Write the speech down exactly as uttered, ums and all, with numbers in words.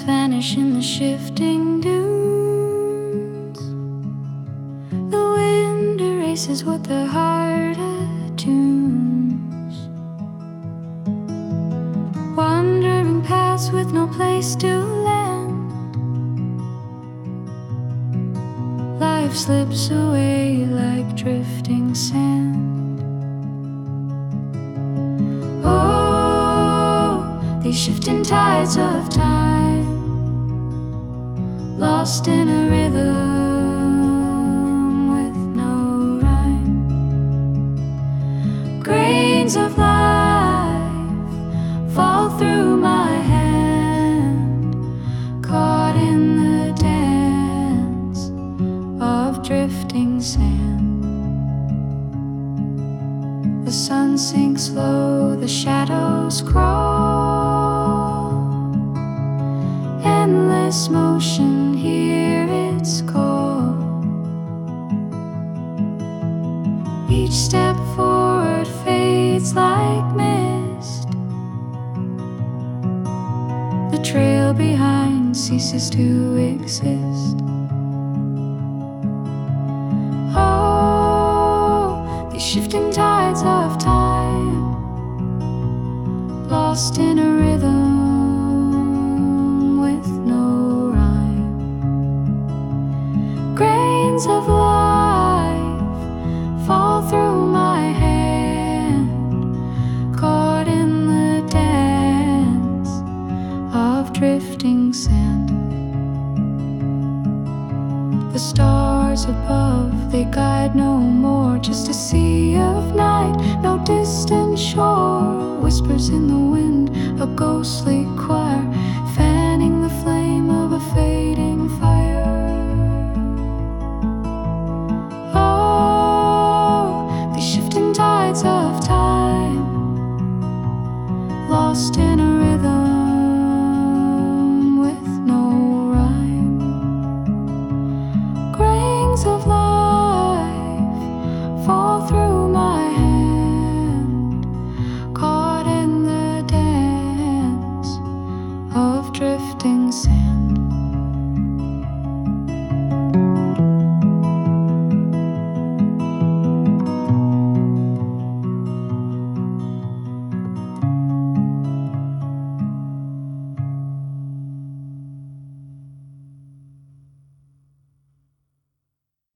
vanish in the shifting dunes. The wind erases what the heart attunes. Wandering paths with no place to land. Life slips away like drifting sand. These shifting tides of time, lost in a rhythm with no rhyme. Grains of life fall through my hand, caught in the dance of drifting sand. The sun sinks low, the shadows crawl. Endless motion, hear its call. Each step forward fades like mist. The trail behind ceases to exist. Oh, these shifting tides of time, lost in a rhythm of life fall through my hand, caught in the dance of drifting sand. The stars above, they guide no more, just a sea of night, no distant shore. Whispers in the wind, a ghostly choir.